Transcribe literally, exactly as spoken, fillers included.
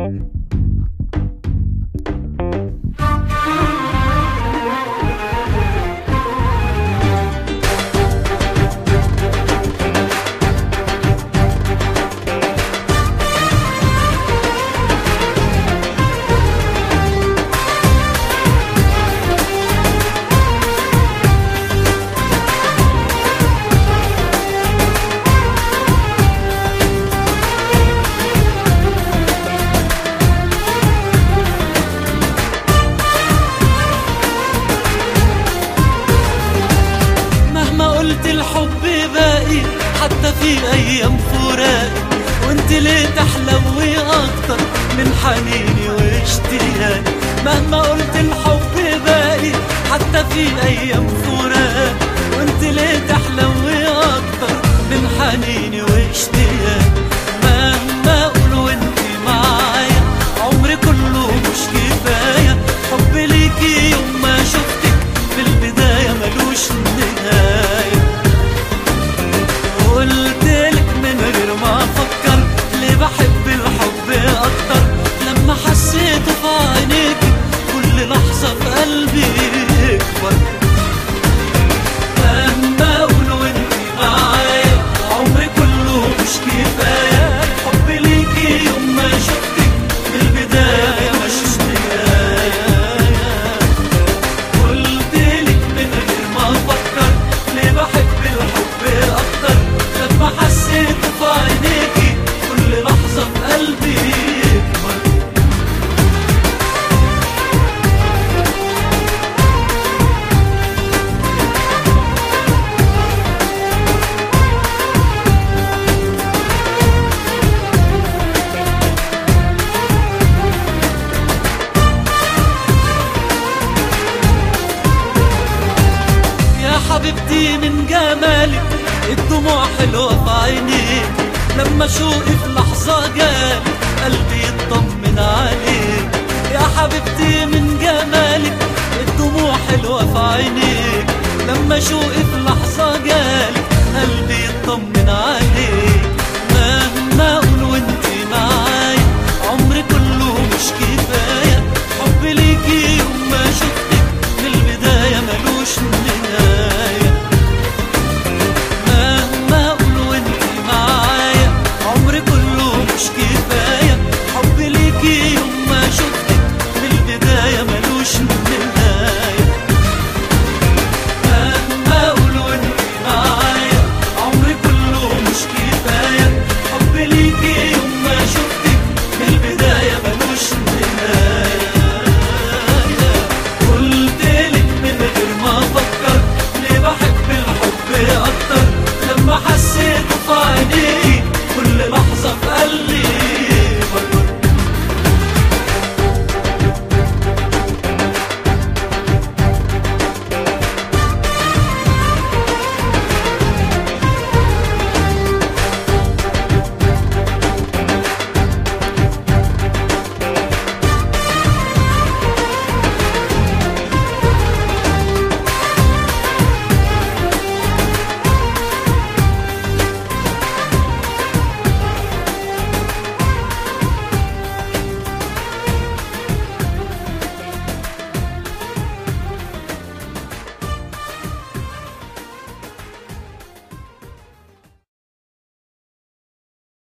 الحب باقي حتى في ايام فراقي، وانت ليه تحلوي اكتر من حنيني واشتياقي. مهما قلت الحب باقي حتى في ايام فراقي، وانت ليه تحلوي اكتر من حنيني واشتياقي. مهما اقول وانت معايا عمري كله مش كفايه، حب ليكي يوم ما شفتك في البدايه ملوش نهايه. قلتلك من غير ما افكر ليه بحب الحب اكتر، لما حسيته في عينيكي كل لحظه في قلبي يكبر. مهما اقول وانت معايا عمري كله مش كفايه، حب ليكي يوم ما شفتك في البدايه مش نهايه. قلتلك من غير ما افكر ليه بحب الحب اكتر، لما حسيت في عينيكي كل لحظة في قلبي يكبر. يا حبيبتي من جمالك الدموع حلوة في عينيك، لما شوقي في لحظة جالي قلبي يطمن عليك. يا حبيبتي من جمالك الدموع حلوة في عينيك، لما شوقي في لحظة جالي قلبي يطمن عليك.